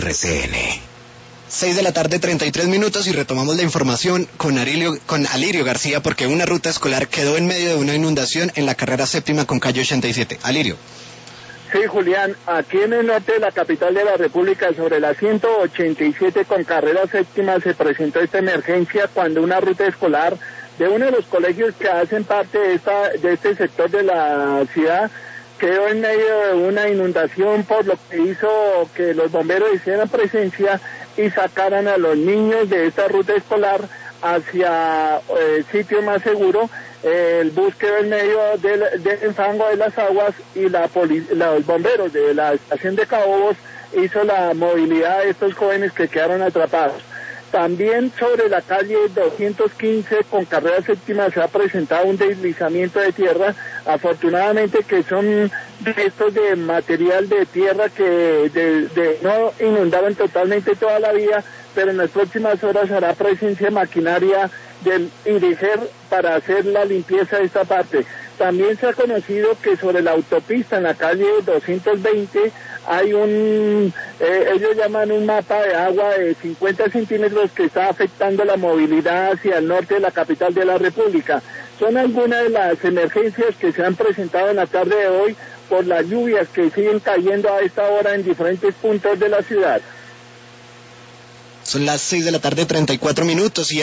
RCN. 6:33 y retomamos la información con Alirio García, porque una ruta escolar quedó en medio de una inundación en la carrera séptima con calle 87. Alirio. Sí, Julián, aquí en el norte de la capital de la República, sobre la 187 con carrera séptima, se presentó esta emergencia cuando una ruta escolar de uno de los colegios que hacen parte de este sector de la ciudad quedó en medio de una inundación, por lo que hizo que los bomberos hicieran presencia y sacaran a los niños de esta ruta escolar hacia el sitio más seguro. El bus quedó en medio del fango de las aguas y los bomberos de la estación de Cabobos hizo la movilidad de estos jóvenes que quedaron atrapados. También sobre la calle 215 con carrera séptima se ha presentado un deslizamiento de tierra, afortunadamente que son restos de material de tierra que no inundaron totalmente toda la vía, pero en las próximas horas hará presencia maquinaria del IDIGER para hacer la limpieza de esta parte. También se ha conocido que sobre la autopista en la calle 220 hay ellos llaman un mapa de agua de 50 centímetros que está afectando la movilidad hacia el norte de la capital de la República. Son algunas de las emergencias que se han presentado en la tarde de hoy por las lluvias que siguen cayendo a esta hora en diferentes puntos de la ciudad. Son las 6:34 y